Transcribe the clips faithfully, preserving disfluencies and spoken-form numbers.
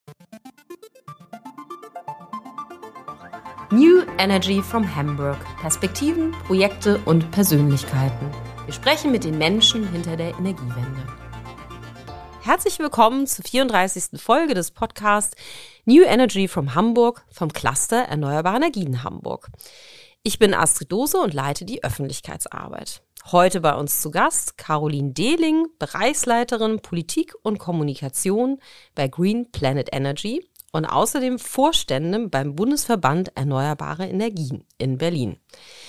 New Energy from Hamburg. Perspektiven, Projekte und Persönlichkeiten. Wir sprechen mit den Menschen hinter der Energiewende. Herzlich willkommen zur vierunddreißigsten Folge des Podcasts New Energy from Hamburg vom Cluster Erneuerbare Energien Hamburg. Ich bin Astrid Dose und leite die Öffentlichkeitsarbeit. Heute bei uns zu Gast Caroline Dehling, Bereichsleiterin Politik und Kommunikation bei Green Planet Energy und außerdem Vorständin beim Bundesverband Erneuerbare Energien in Berlin.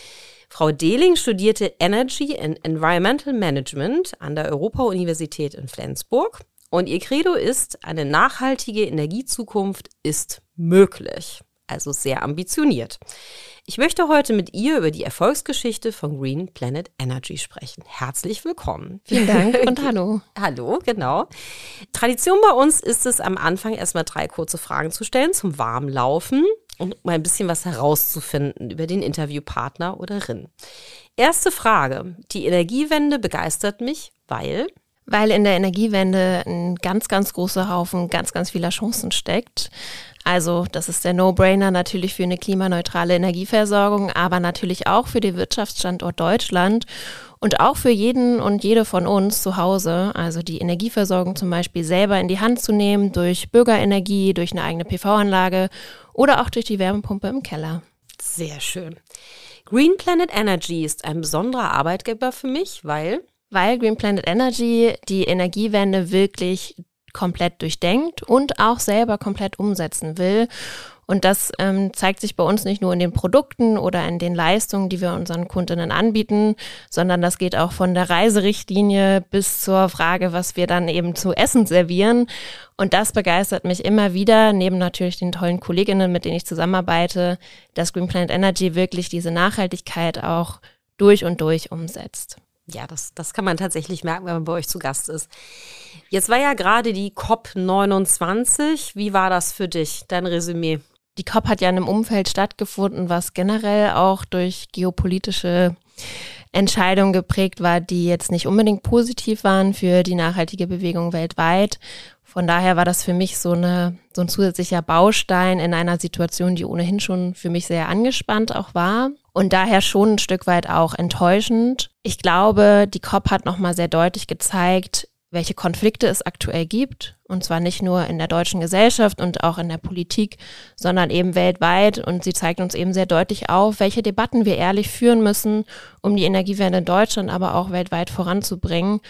Frau Dehling studierte Energy and Environmental Management an der Europa-Universität in Flensburg und ihr Credo ist, eine nachhaltige Energiezukunft ist möglich, also sehr ambitioniert. Ich möchte heute mit ihr über die Erfolgsgeschichte von Green Planet Energy sprechen. Herzlich willkommen. Vielen Dank und hallo. Hallo, genau. Tradition bei uns ist es, am Anfang erstmal drei kurze Fragen zu stellen zum Warmlaufen und mal ein bisschen was herauszufinden über den Interviewpartner oder Rin. Erste Frage. Die Energiewende begeistert mich, weil... Weil in der Energiewende ein ganz, ganz großer Haufen ganz, ganz vieler Chancen steckt. Also das ist der No-Brainer natürlich für eine klimaneutrale Energieversorgung, aber natürlich auch für den Wirtschaftsstandort Deutschland und auch für jeden und jede von uns zu Hause. Also die Energieversorgung zum Beispiel selber in die Hand zu nehmen durch Bürgerenergie, durch eine eigene P V-Anlage oder auch durch die Wärmepumpe im Keller. Sehr schön. Green Planet Energy ist ein besonderer Arbeitgeber für mich, weil... Weil Green Planet Energy die Energiewende wirklich komplett durchdenkt und auch selber komplett umsetzen will. Und das ähm, zeigt sich bei uns nicht nur in den Produkten oder in den Leistungen, die wir unseren Kundinnen anbieten, sondern das geht auch von der Reiserichtlinie bis zur Frage, was wir dann eben zu essen servieren. Und das begeistert mich immer wieder, neben natürlich den tollen Kolleginnen, mit denen ich zusammenarbeite, dass Green Planet Energy wirklich diese Nachhaltigkeit auch durch und durch umsetzt. Ja, das, das kann man tatsächlich merken, wenn man bei euch zu Gast ist. Jetzt war ja gerade die C O P neunundzwanzig. Wie war das für dich, dein Resümee? Die C O P hat ja in einem Umfeld stattgefunden, was generell auch durch geopolitische Entscheidungen geprägt war, die jetzt nicht unbedingt positiv waren für die nachhaltige Bewegung weltweit. Von daher war das für mich so, eine, so ein zusätzlicher Baustein in einer Situation, die ohnehin schon für mich sehr angespannt auch war. Und daher schon ein Stück weit auch enttäuschend. Ich glaube, die C O P hat nochmal sehr deutlich gezeigt, welche Konflikte es aktuell gibt. Und zwar nicht nur in der deutschen Gesellschaft und auch in der Politik, sondern eben weltweit. Und sie zeigt uns eben sehr deutlich auf, welche Debatten wir ehrlich führen müssen, um die Energiewende in Deutschland, aber auch weltweit voranzubringen.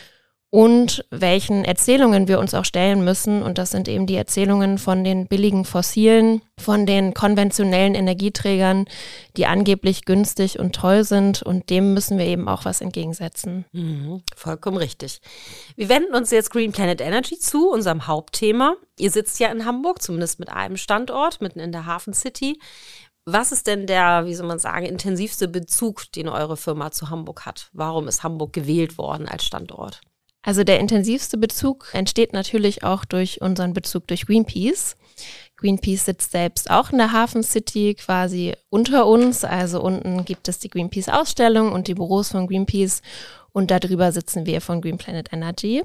Und welchen Erzählungen wir uns auch stellen müssen. Und das sind eben die Erzählungen von den billigen Fossilen, von den konventionellen Energieträgern, die angeblich günstig und toll sind. Und dem müssen wir eben auch was entgegensetzen. Mhm, vollkommen richtig. Wir wenden uns jetzt Green Planet Energy zu, unserem Hauptthema. Ihr sitzt ja in Hamburg, zumindest mit einem Standort, mitten in der Hafen City. Was ist denn der, wie soll man sagen, intensivste Bezug, den eure Firma zu Hamburg hat? Warum ist Hamburg gewählt worden als Standort? Also der intensivste Bezug entsteht natürlich auch durch unseren Bezug durch Greenpeace. Greenpeace sitzt selbst auch in der Hafen City, quasi unter uns. Also unten gibt es die Greenpeace-Ausstellung und die Büros von Greenpeace und darüber sitzen wir von Green Planet Energy.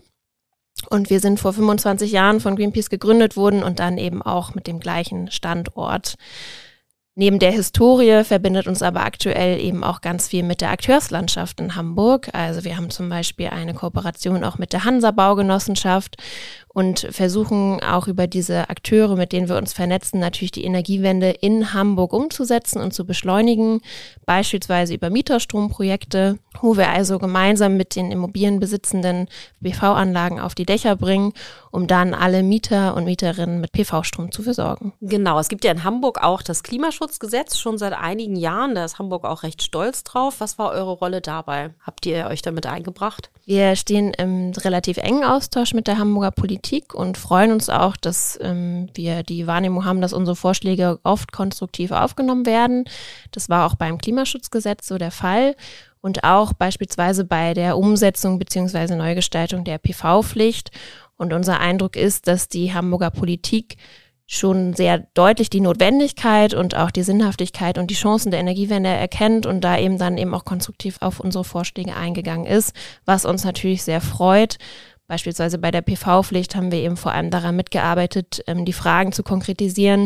Und wir sind vor fünfundzwanzig Jahren von Greenpeace gegründet worden und dann eben auch mit dem gleichen Standort. Neben der Historie verbindet uns aber aktuell eben auch ganz viel mit der Akteurslandschaft in Hamburg. Also wir haben zum Beispiel eine Kooperation auch mit der Hansa-Baugenossenschaft und versuchen auch über diese Akteure, mit denen wir uns vernetzen, natürlich die Energiewende in Hamburg umzusetzen und zu beschleunigen, beispielsweise über Mieterstromprojekte, wo wir also gemeinsam mit den Immobilienbesitzenden P V-Anlagen auf die Dächer bringen, um dann alle Mieter und Mieterinnen mit P V-Strom zu versorgen. Genau, es gibt ja in Hamburg auch das Klimaschutzgesetz schon seit einigen Jahren, da ist Hamburg auch recht stolz drauf. Was war eure Rolle dabei? Habt ihr euch damit eingebracht? Wir stehen im relativ engen Austausch mit der Hamburger Politik und freuen uns auch, dass ähm, wir die Wahrnehmung haben, dass unsere Vorschläge oft konstruktiv aufgenommen werden. Das war auch beim Klimaschutzgesetz so der Fall und auch beispielsweise bei der Umsetzung bzw. Neugestaltung der P V-Pflicht. Und unser Eindruck ist, dass die Hamburger Politik schon sehr deutlich die Notwendigkeit und auch die Sinnhaftigkeit und die Chancen der Energiewende erkennt und da eben dann eben auch konstruktiv auf unsere Vorschläge eingegangen ist, was uns natürlich sehr freut. Beispielsweise bei der P V-Pflicht haben wir eben vor allem daran mitgearbeitet, ähm, die Fragen zu konkretisieren.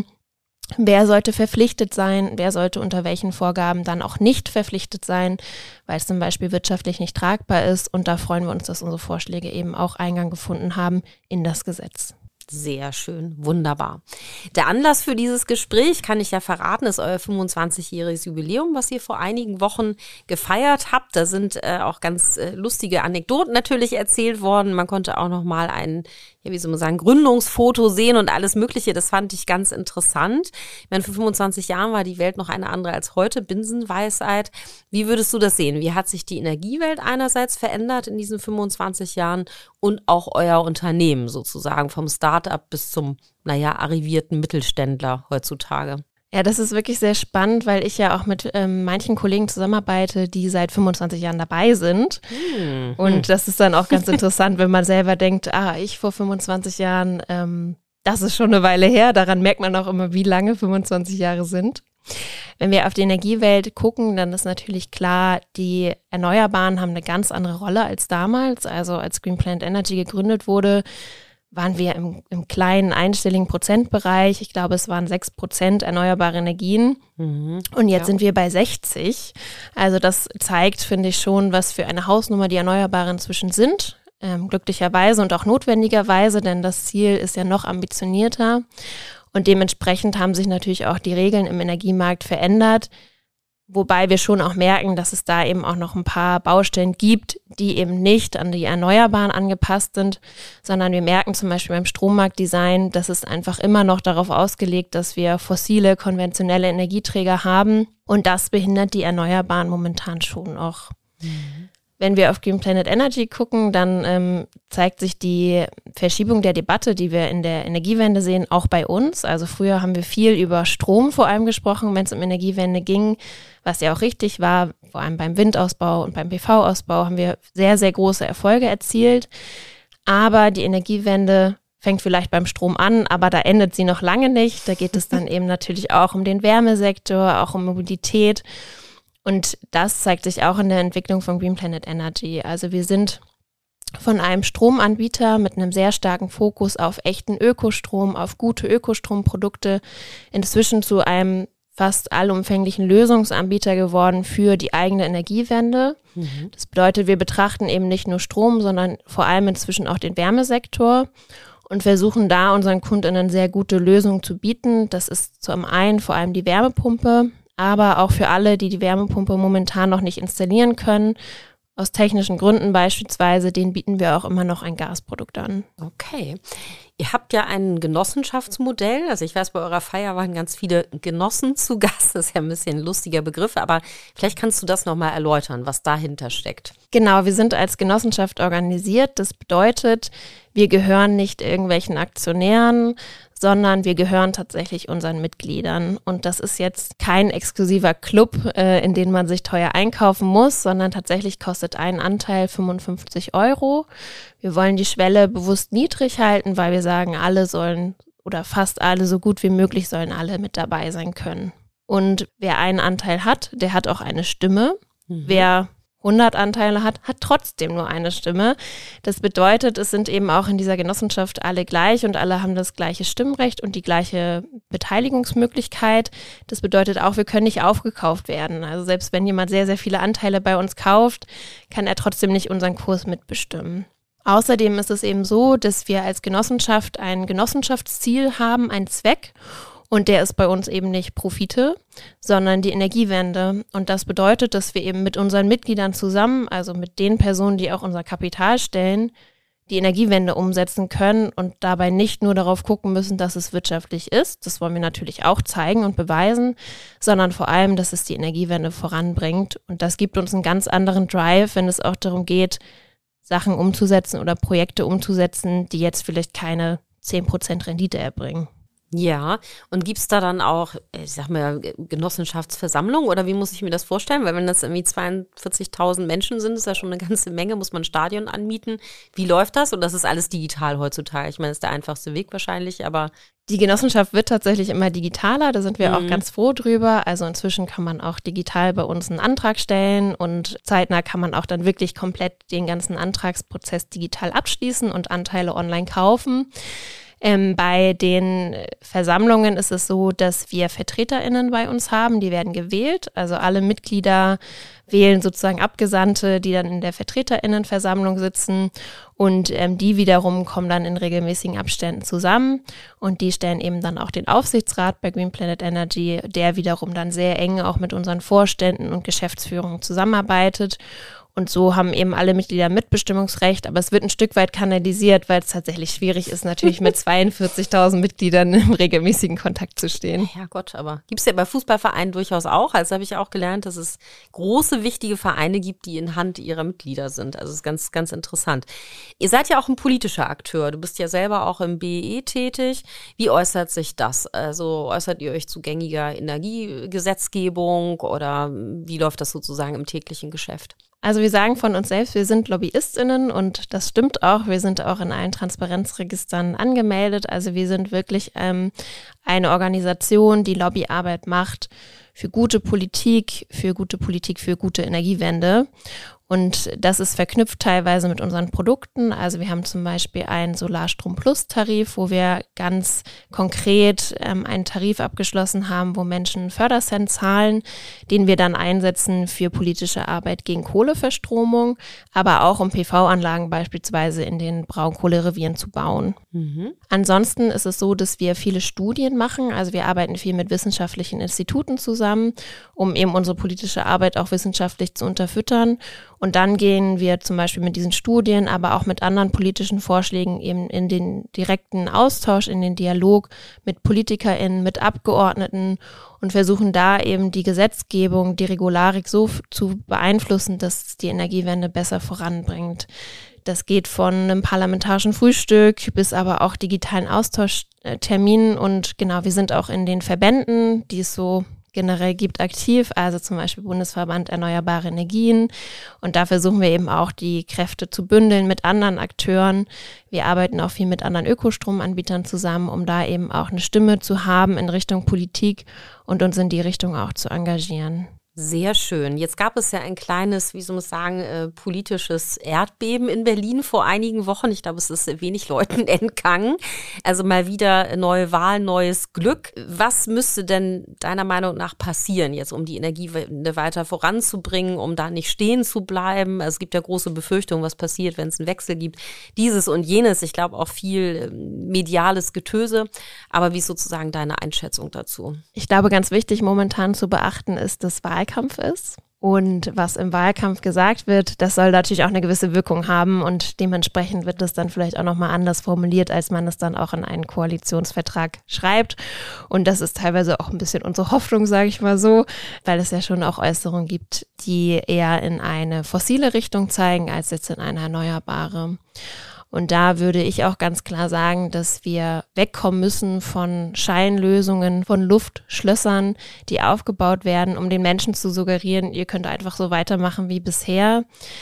Wer sollte verpflichtet sein, wer sollte unter welchen Vorgaben dann auch nicht verpflichtet sein, weil es zum Beispiel wirtschaftlich nicht tragbar ist. Und da freuen wir uns, dass unsere Vorschläge eben auch Eingang gefunden haben in das Gesetz. Sehr schön, wunderbar. Der Anlass für dieses Gespräch, kann ich ja verraten, ist euer fünfundzwanzigjähriges Jubiläum, was ihr vor einigen Wochen gefeiert habt. Da sind äh, auch ganz äh, lustige Anekdoten natürlich erzählt worden. Man konnte auch noch mal ein, ja, wie soll man sagen, Gründungsfoto sehen und alles Mögliche. Das fand ich ganz interessant. Ich meine, vor fünfundzwanzig Jahren war die Welt noch eine andere als heute, Binsenweisheit. Wie würdest du das sehen? Wie hat sich die Energiewelt einerseits verändert in diesen fünfundzwanzig Jahren und auch euer Unternehmen sozusagen vom Start Start-up bis zum, naja, arrivierten Mittelständler heutzutage? Ja, das ist wirklich sehr spannend, weil ich ja auch mit ähm, manchen Kollegen zusammenarbeite, die seit fünfundzwanzig Jahren dabei sind. Hm. Und das ist dann auch ganz interessant, wenn man selber denkt, ah, ich vor fünfundzwanzig Jahren, ähm, das ist schon eine Weile her. Daran merkt man auch immer, wie lange fünfundzwanzig Jahre sind. Wenn wir auf die Energiewelt gucken, dann ist natürlich klar, die Erneuerbaren haben eine ganz andere Rolle als damals. Also als Green Planet Energy gegründet wurde, waren wir im, im kleinen einstelligen Prozentbereich. Ich glaube, es waren sechs Prozent erneuerbare Energien. Mhm. Und jetzt ja. sind wir bei sechzig. Also das zeigt, finde ich schon, was für eine Hausnummer die Erneuerbaren inzwischen sind. Ähm, glücklicherweise und auch notwendigerweise, denn das Ziel ist ja noch ambitionierter. Und dementsprechend haben sich natürlich auch die Regeln im Energiemarkt verändert. Wobei wir schon auch merken, dass es da eben auch noch ein paar Baustellen gibt, die eben nicht an die Erneuerbaren angepasst sind, sondern wir merken zum Beispiel beim Strommarktdesign, dass es einfach immer noch darauf ausgelegt, dass wir fossile, konventionelle Energieträger haben und das behindert die Erneuerbaren momentan schon auch. Mhm. Wenn wir auf Green Planet Energy gucken, dann ähm, zeigt sich die Verschiebung der Debatte, die wir in der Energiewende sehen, auch bei uns. Also früher haben wir viel über Strom vor allem gesprochen, wenn es um Energiewende ging, was ja auch richtig war. Vor allem beim Windausbau und beim P V-Ausbau haben wir sehr, sehr große Erfolge erzielt. Aber die Energiewende fängt vielleicht beim Strom an, aber da endet sie noch lange nicht. Da geht es dann eben natürlich auch um den Wärmesektor, auch um Mobilität. Und das zeigt sich auch in der Entwicklung von Green Planet Energy. Also wir sind von einem Stromanbieter mit einem sehr starken Fokus auf echten Ökostrom, auf gute Ökostromprodukte, inzwischen zu einem fast allumfänglichen Lösungsanbieter geworden für die eigene Energiewende. Mhm. Das bedeutet, wir betrachten eben nicht nur Strom, sondern vor allem inzwischen auch den Wärmesektor und versuchen da unseren Kundinnen sehr gute Lösungen zu bieten. Das ist zum einen vor allem die Wärmepumpe, aber auch für alle, die die Wärmepumpe momentan noch nicht installieren können, aus technischen Gründen beispielsweise, denen bieten wir auch immer noch ein Gasprodukt an. Okay. Ihr habt ja ein Genossenschaftsmodell. Also ich weiß, bei eurer Feier waren ganz viele Genossen zu Gast. Das ist ja ein bisschen ein lustiger Begriff, aber vielleicht kannst du das nochmal erläutern, was dahinter steckt. Genau, wir sind als Genossenschaft organisiert. Das bedeutet, wir gehören nicht irgendwelchen Aktionären, sondern wir gehören tatsächlich unseren Mitgliedern. Und das ist jetzt kein exklusiver Club, äh, in den man sich teuer einkaufen muss, sondern tatsächlich kostet ein Anteil fünfundfünfzig Euro. Wir wollen die Schwelle bewusst niedrig halten, weil wir sagen, alle sollen oder fast alle, so gut wie möglich sollen alle mit dabei sein können. Und wer einen Anteil hat, der hat auch eine Stimme. Mhm. Wer hundert Anteile hat, hat trotzdem nur eine Stimme. Das bedeutet, es sind eben auch in dieser Genossenschaft alle gleich und alle haben das gleiche Stimmrecht und die gleiche Beteiligungsmöglichkeit. Das bedeutet auch, wir können nicht aufgekauft werden. Also selbst wenn jemand sehr, sehr viele Anteile bei uns kauft, kann er trotzdem nicht unseren Kurs mitbestimmen. Außerdem ist es eben so, dass wir als Genossenschaft ein Genossenschaftsziel haben, einen Zweck. Und der ist bei uns eben nicht Profite, sondern die Energiewende. Und das bedeutet, dass wir eben mit unseren Mitgliedern zusammen, also mit den Personen, die auch unser Kapital stellen, die Energiewende umsetzen können und dabei nicht nur darauf gucken müssen, dass es wirtschaftlich ist. Das wollen wir natürlich auch zeigen und beweisen, sondern vor allem, dass es die Energiewende voranbringt. Und das gibt uns einen ganz anderen Drive, wenn es auch darum geht, Sachen umzusetzen oder Projekte umzusetzen, die jetzt vielleicht keine zehn Prozent Rendite erbringen. Ja, und gibt es da dann auch, ich sag mal, Genossenschaftsversammlungen oder wie muss ich mir das vorstellen? Weil wenn das irgendwie zweiundvierzigtausend Menschen sind, ist ja schon eine ganze Menge, muss man ein Stadion anmieten. Wie läuft das? Und das ist alles digital heutzutage. Ich meine, das ist der einfachste Weg wahrscheinlich, aber die Genossenschaft wird tatsächlich immer digitaler, da sind wir mhm. auch ganz froh drüber. Also inzwischen kann man auch digital bei uns einen Antrag stellen und zeitnah kann man auch dann wirklich komplett den ganzen Antragsprozess digital abschließen und Anteile online kaufen. Ähm, bei den Versammlungen ist es so, dass wir VertreterInnen bei uns haben, die werden gewählt. Also alle Mitglieder wählen sozusagen Abgesandte, die dann in der VertreterInnenversammlung sitzen und ähm, die wiederum kommen dann in regelmäßigen Abständen zusammen und die stellen eben dann auch den Aufsichtsrat bei Green Planet Energy, der wiederum dann sehr eng auch mit unseren Vorständen und Geschäftsführungen zusammenarbeitet. Und so haben eben alle Mitglieder Mitbestimmungsrecht, aber es wird ein Stück weit kanalisiert, weil es tatsächlich schwierig ist, natürlich mit zweiundvierzigtausend Mitgliedern im regelmäßigen Kontakt zu stehen. Ja Gott, aber gibt es ja bei Fußballvereinen durchaus auch. Also habe ich auch gelernt, dass es große, wichtige Vereine gibt, die in Hand ihrer Mitglieder sind. Also das ist ganz, ganz interessant. Ihr seid ja auch ein politischer Akteur. Du bist ja selber auch im B E E tätig. Wie äußert sich das? Also äußert ihr euch zu gängiger Energiegesetzgebung oder wie läuft das sozusagen im täglichen Geschäft? Also wir sagen von uns selbst, wir sind LobbyistInnen und das stimmt auch. Wir sind auch in allen Transparenzregistern angemeldet. Also wir sind wirklich ähm, eine Organisation, die Lobbyarbeit macht für gute Politik, für gute Politik, für gute Energiewende. Und das ist verknüpft teilweise mit unseren Produkten. Also wir haben zum Beispiel einen Solarstrom-Plus-Tarif, wo wir ganz konkret ähm, einen Tarif abgeschlossen haben, wo Menschen einen Fördercent zahlen, den wir dann einsetzen für politische Arbeit gegen Kohleverstromung, aber auch um P V-Anlagen beispielsweise in den Braunkohlerevieren zu bauen. Mhm. Ansonsten ist es so, dass wir viele Studien machen. Also wir arbeiten viel mit wissenschaftlichen Instituten zusammen, um eben unsere politische Arbeit auch wissenschaftlich zu unterfüttern. Und dann gehen wir zum Beispiel mit diesen Studien, aber auch mit anderen politischen Vorschlägen eben in den direkten Austausch, in den Dialog mit PolitikerInnen, mit Abgeordneten und versuchen da eben die Gesetzgebung, die Regularik so zu beeinflussen, dass es die Energiewende besser voranbringt. Das geht von einem parlamentarischen Frühstück bis aber auch digitalen Austauschterminen und genau, wir sind auch in den Verbänden, die es so generell gibt, aktiv, also zum Beispiel Bundesverband Erneuerbare Energien. Und da versuchen wir eben auch die Kräfte zu bündeln mit anderen Akteuren. Wir arbeiten auch viel mit anderen Ökostromanbietern zusammen, um da eben auch eine Stimme zu haben in Richtung Politik und uns in die Richtung auch zu engagieren. Sehr schön. Jetzt gab es ja ein kleines, wie soll man sagen, äh, politisches Erdbeben in Berlin vor einigen Wochen. Ich glaube, es ist wenig Leuten entgangen. Also mal wieder neue Wahl, neues Glück. Was müsste denn deiner Meinung nach passieren, jetzt um die Energiewende weiter voranzubringen, um da nicht stehen zu bleiben? Also es gibt ja große Befürchtungen, was passiert, wenn es einen Wechsel gibt. Dieses und jenes. Ich glaube auch viel mediales Getöse. Aber wie ist sozusagen deine Einschätzung dazu? Ich glaube, ganz wichtig momentan zu beachten ist, dass Wahlkampf ist. Und was im Wahlkampf gesagt wird, das soll natürlich auch eine gewisse Wirkung haben und dementsprechend wird das dann vielleicht auch nochmal anders formuliert, als man es dann auch in einen Koalitionsvertrag schreibt. Und das ist teilweise auch ein bisschen unsere Hoffnung, sage ich mal so, weil es ja schon auch Äußerungen gibt, die eher in eine fossile Richtung zeigen, als jetzt in eine erneuerbare. Und da würde ich auch ganz klar sagen, dass wir wegkommen müssen von Scheinlösungen, von Luftschlössern, die aufgebaut werden, um den Menschen zu suggerieren, ihr könnt einfach so weitermachen wie bisher,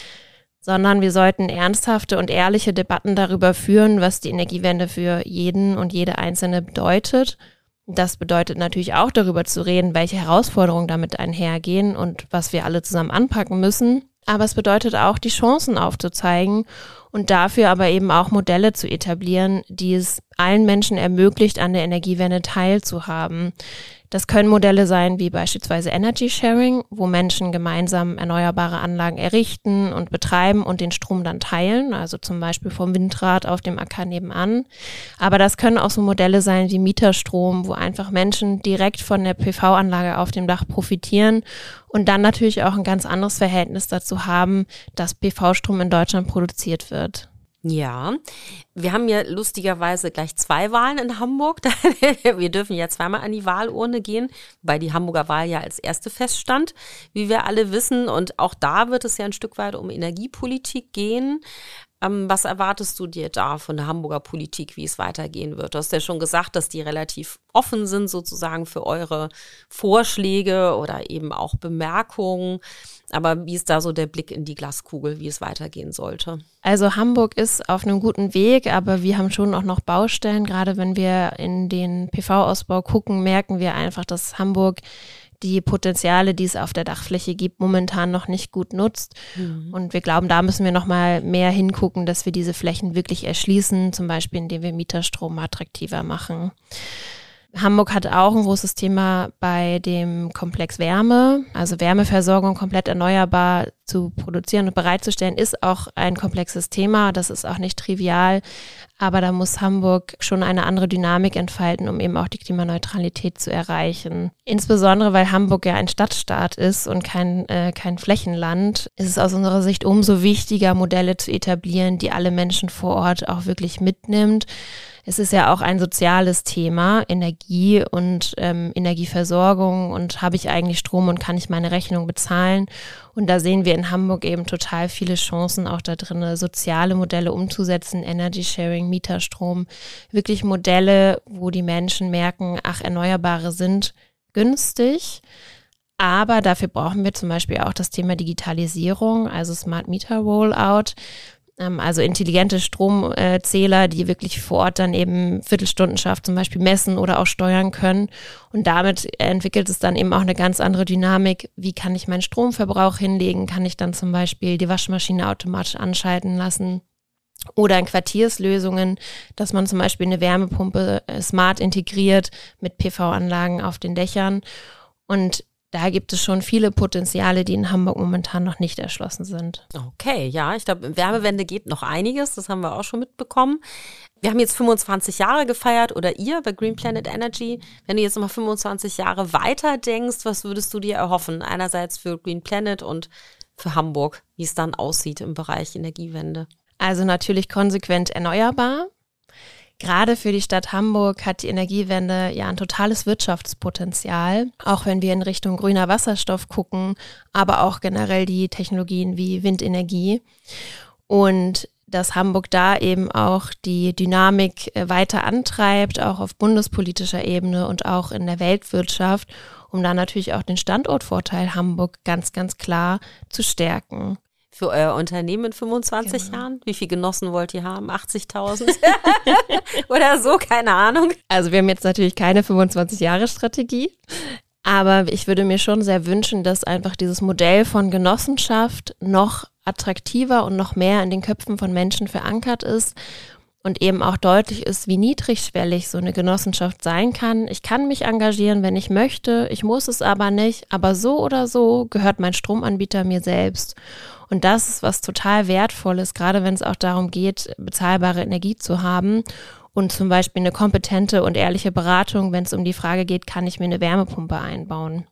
sondern wir sollten ernsthafte und ehrliche Debatten darüber führen, was die Energiewende für jeden und jede Einzelne bedeutet. Das bedeutet natürlich auch darüber zu reden, welche Herausforderungen damit einhergehen und was wir alle zusammen anpacken müssen. Aber es bedeutet auch, die Chancen aufzuzeigen und dafür aber eben auch Modelle zu etablieren, die es allen Menschen ermöglicht, an der Energiewende teilzuhaben. Das können Modelle sein wie beispielsweise Energy Sharing, wo Menschen gemeinsam erneuerbare Anlagen errichten und betreiben und den Strom dann teilen, also zum Beispiel vom Windrad auf dem Acker nebenan. Aber das können auch so Modelle sein wie Mieterstrom, wo einfach Menschen direkt von der P V-Anlage auf dem Dach profitieren und dann natürlich auch ein ganz anderes Verhältnis dazu haben, dass P V-Strom in Deutschland produziert wird. Ja, wir haben ja lustigerweise gleich zwei Wahlen in Hamburg. Wir dürfen ja zweimal an die Wahlurne gehen, wobei die Hamburger Wahl ja als erste feststand, wie wir alle wissen. Und auch da wird es ja ein Stück weit um Energiepolitik gehen. Ähm, was erwartest du dir da von der Hamburger Politik, wie es weitergehen wird? Du hast ja schon gesagt, dass die relativ offen sind sozusagen für eure Vorschläge oder eben auch Bemerkungen. Aber wie ist da so der Blick in die Glaskugel, wie es weitergehen sollte? Also Hamburg ist auf einem guten Weg, aber wir haben schon auch noch Baustellen. Gerade wenn wir in den P V-Ausbau gucken, merken wir einfach, dass Hamburg die Potenziale, die es auf der Dachfläche gibt, momentan noch nicht gut nutzt. Mhm. Und wir glauben, da müssen wir noch mal mehr hingucken, dass wir diese Flächen wirklich erschließen, zum Beispiel indem wir Mieterstrom attraktiver machen. Hamburg hat auch ein großes Thema bei dem Komplex Wärme, also Wärmeversorgung komplett erneuerbar zu produzieren und bereitzustellen, ist auch ein komplexes Thema. Das ist auch nicht trivial, aber da muss Hamburg schon eine andere Dynamik entfalten, um eben auch die Klimaneutralität zu erreichen. Insbesondere, weil Hamburg ja ein Stadtstaat ist und kein, äh, kein Flächenland, ist es aus unserer Sicht umso wichtiger, Modelle zu etablieren, die alle Menschen vor Ort auch wirklich mitnimmt. Es ist ja auch ein soziales Thema, Energie und ähm, Energieversorgung und habe ich eigentlich Strom und kann ich meine Rechnung bezahlen? Und da sehen wir in Hamburg eben total viele Chancen auch da drin, soziale Modelle umzusetzen, Energy Sharing, Mieterstrom, wirklich Modelle, wo die Menschen merken, ach, Erneuerbare sind günstig. Aber dafür brauchen wir zum Beispiel auch das Thema Digitalisierung, also Smart Meter Rollout. Also intelligente Stromzähler, die wirklich vor Ort dann eben Viertelstundenschaft zum Beispiel messen oder auch steuern können. Und damit entwickelt es dann eben auch eine ganz andere Dynamik. Wie kann ich meinen Stromverbrauch hinlegen? Kann ich dann zum Beispiel die Waschmaschine automatisch anschalten lassen? Oder in Quartierslösungen, dass man zum Beispiel eine Wärmepumpe smart integriert mit P V-Anlagen auf den Dächern. Und da gibt es schon viele Potenziale, die in Hamburg momentan noch nicht erschlossen sind. Okay, ja, ich glaube, in Wärmewende geht noch einiges, das haben wir auch schon mitbekommen. Wir haben jetzt fünfundzwanzig Jahre gefeiert, oder ihr bei Green Planet Energy. Wenn du jetzt nochmal fünfundzwanzig Jahre weiter denkst, was würdest du dir erhoffen? Einerseits für Green Planet und für Hamburg, wie es dann aussieht im Bereich Energiewende. Also natürlich konsequent erneuerbar. Gerade für die Stadt Hamburg hat die Energiewende ja ein totales Wirtschaftspotenzial, auch wenn wir in Richtung grüner Wasserstoff gucken, aber auch generell die Technologien wie Windenergie. Und dass Hamburg da eben auch die Dynamik weiter antreibt, auch auf bundespolitischer Ebene und auch in der Weltwirtschaft, um da natürlich auch den Standortvorteil Hamburg ganz, ganz klar zu stärken. Für euer Unternehmen in fünfundzwanzig genau. Jahren? Wie viele Genossen wollt ihr haben? achtzigtausend? Oder so? Keine Ahnung. Also wir haben jetzt natürlich keine fünfundzwanzig-Jahre-Strategie, aber ich würde mir schon sehr wünschen, dass einfach dieses Modell von Genossenschaft noch attraktiver und noch mehr in den Köpfen von Menschen verankert ist und eben auch deutlich ist, wie niedrigschwellig so eine Genossenschaft sein kann. Ich kann mich engagieren, wenn ich möchte, ich muss es aber nicht, aber so oder so gehört mein Stromanbieter mir selbst. Und das ist was total Wertvolles, gerade wenn es auch darum geht, bezahlbare Energie zu haben und zum Beispiel eine kompetente und ehrliche Beratung, wenn es um die Frage geht, kann ich mir eine Wärmepumpe einbauen.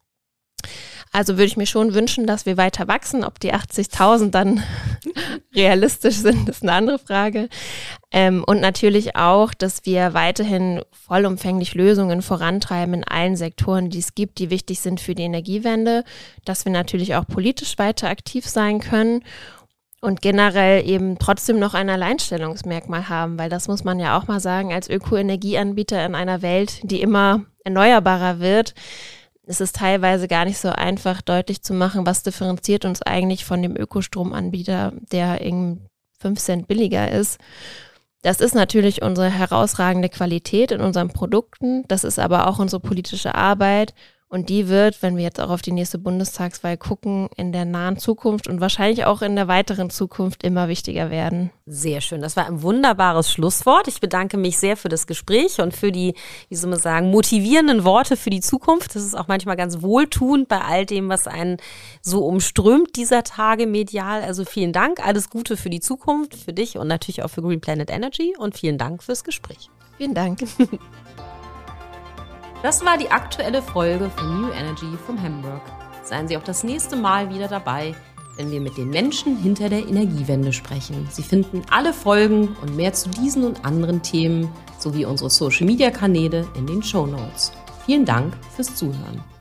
Also würde ich mir schon wünschen, dass wir weiter wachsen. Ob die achtzigtausend dann realistisch sind, ist eine andere Frage. Ähm, und natürlich auch, dass wir weiterhin vollumfänglich Lösungen vorantreiben in allen Sektoren, die es gibt, die wichtig sind für die Energiewende. Dass wir natürlich auch politisch weiter aktiv sein können und generell eben trotzdem noch ein Alleinstellungsmerkmal haben, weil das muss man ja auch mal sagen, als Ökoenergieanbieter in einer Welt, die immer erneuerbarer wird, es ist teilweise gar nicht so einfach deutlich zu machen, was differenziert uns eigentlich von dem Ökostromanbieter, der irgendwie fünf Cent billiger ist. Das ist natürlich unsere herausragende Qualität in unseren Produkten, das ist aber auch unsere politische Arbeit und die wird, wenn wir jetzt auch auf die nächste Bundestagswahl gucken, in der nahen Zukunft und wahrscheinlich auch in der weiteren Zukunft immer wichtiger werden. Sehr schön, das war ein wunderbares Schlusswort. Ich bedanke mich sehr für das Gespräch und für die, wie soll man sagen, motivierenden Worte für die Zukunft. Das ist auch manchmal ganz wohltuend bei all dem, was einen so umströmt dieser Tage medial. Also vielen Dank, alles Gute für die Zukunft, für dich und natürlich auch für Green Planet Energy und vielen Dank fürs Gespräch. Vielen Dank. Das war die aktuelle Folge von New Energy vom Hamburg. Seien Sie auch das nächste Mal wieder dabei, wenn wir mit den Menschen hinter der Energiewende sprechen. Sie finden alle Folgen und mehr zu diesen und anderen Themen sowie unsere Social-Media-Kanäle in den Shownotes. Vielen Dank fürs Zuhören.